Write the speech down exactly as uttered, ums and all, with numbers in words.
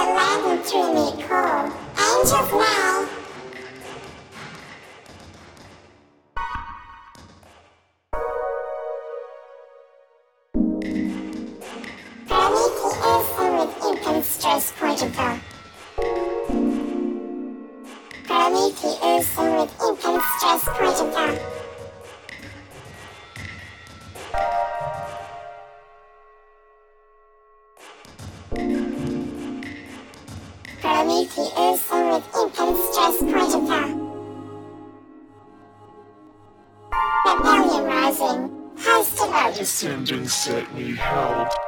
the land and through me call. Angels now. Prometheus with impenstrous Portugal. Prometheus with impenstrous Portugal. Prometheus with impenstrous Portugal. Rebellion rising, host of our Descending set me held.